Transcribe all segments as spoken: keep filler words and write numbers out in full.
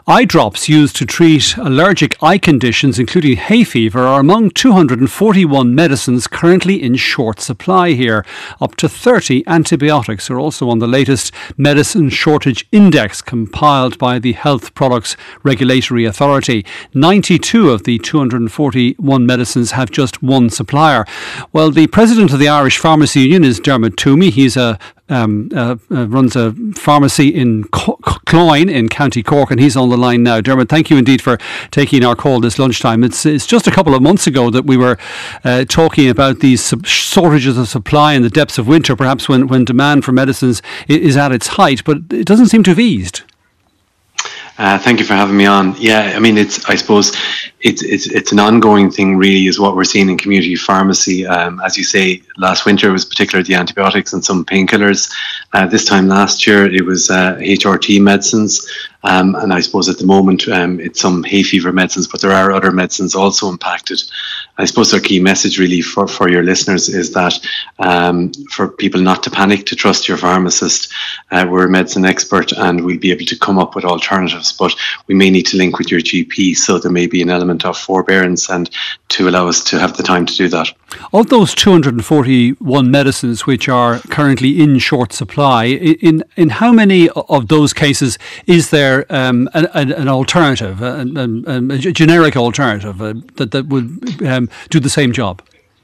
Eye drops used to treat allergic eye conditions, including hay fever, are among two hundred forty-one medicines currently in short supply here. Up to thirty antibiotics are also on the latest medicine shortage index compiled by the Health Products Regulatory Authority. ninety-two of the two hundred forty-one medicines have just one supplier. Well, the president of the Irish Pharmacy Union is Dermot Toomey. He's a Um, uh, uh, runs a pharmacy in Co- Cloyne in County Cork, and he's on the line now. Dermot, thank you indeed for taking our call this lunchtime. It's it's just a couple of months ago that we were uh, talking about these sub- shortages of supply in the depths of winter, perhaps when, when demand for medicines is, is at its height, but it doesn't seem to have eased. Uh, thank you for having me on. Yeah, I mean, it's I suppose it's it's it's an ongoing thing, really, is what we're seeing in community pharmacy. Um, as you say, last winter was particularly the antibiotics and some painkillers. Uh, this time last year, it was uh, H R T medicines. Um, and I suppose at the moment um, it's some hay fever medicines, but there are other medicines also impacted. I suppose our key message really for, for your listeners is that um, for people not to panic, to trust your pharmacist. Uh, we're a medicine expert and we'll be able to come up with alternatives, but we may need to link with your G P, so there may be an element of forbearance and to allow us to have the time to do that. Of those two hundred forty-one medicines which are currently in short supply, in in how many of those cases is there um, an, an alternative, an, an, a generic alternative uh, that, that would um, do the same job?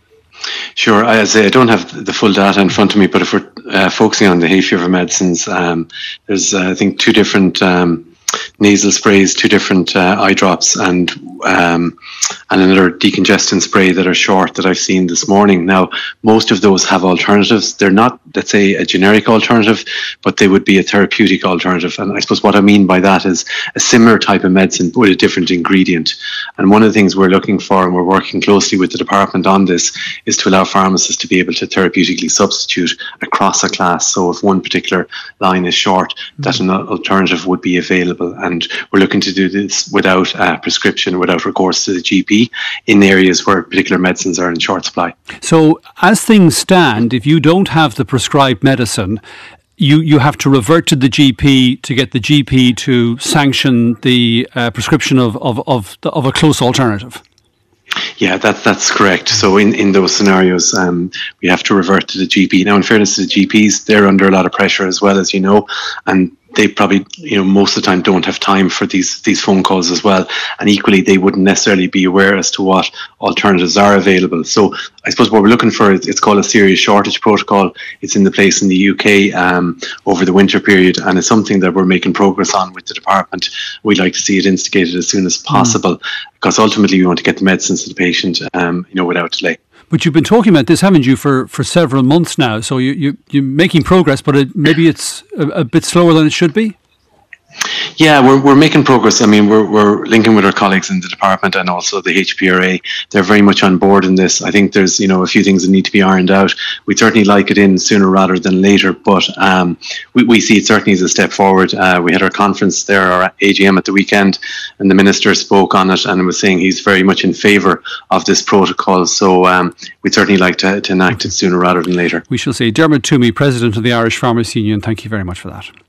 Sure. I, as I, say, I don't have the full data in front of me, but if we're uh, focusing on the hay fever medicines, um, there's, uh, I think, two different um, nasal sprays, two different uh, eye drops, and um, and another decongestant spray that are short that I've seen this morning. Now, most of those have alternatives. They're not, let's say, a generic alternative, but they would be a therapeutic alternative. And I suppose what I mean by that is a similar type of medicine with a different ingredient. And one of the things we're looking for, and we're working closely with the department on this, is to allow pharmacists to be able to therapeutically substitute across a class. So if one particular line is short, mm-hmm. that an alternative would be available. And we're looking to do this without uh, prescription, without recourse to the G P in areas where particular medicines are in short supply. So as things stand, if you don't have the prescribed medicine, you, you have to revert to the G P to get the G P to sanction the uh, prescription of, of, of, of a close alternative. Yeah, that's that's correct. So in, in those scenarios, um, we have to revert to the G P. Now, in fairness to the G Ps, they're under a lot of pressure as well, as you know, and they probably, you know, most of the time don't have time for these these phone calls as well. And equally, they wouldn't necessarily be aware as to what alternatives are available. So I suppose what we're looking for is, it's called a serious shortage protocol. It's in the place in the U K um, over the winter period, and it's something that we're making progress on with the department. We'd like to see it instigated as soon as possible, mm. because ultimately we want to get the medicines to the patient, um, you know, without delay. But you've been talking about this, haven't you, for, for several months now? So you, you, you're making progress, but it, maybe it's a, a bit slower than it should be? Yeah, we're we're making progress. I mean, we're we're linking with our colleagues in the department and also the H P R A. They're very much on board in this. I think there's, you know, a few things that need to be ironed out. We'd certainly like it in sooner rather than later, but um, we, we see it certainly as a step forward. Uh, we had our conference there, our A G M at the weekend, and the minister spoke on it and was saying he's very much in favour of this protocol. So um, we'd certainly like to, to enact it sooner rather than later. We shall see. Dermot Toomey, President of the Irish Pharmacy Union, thank you very much for that.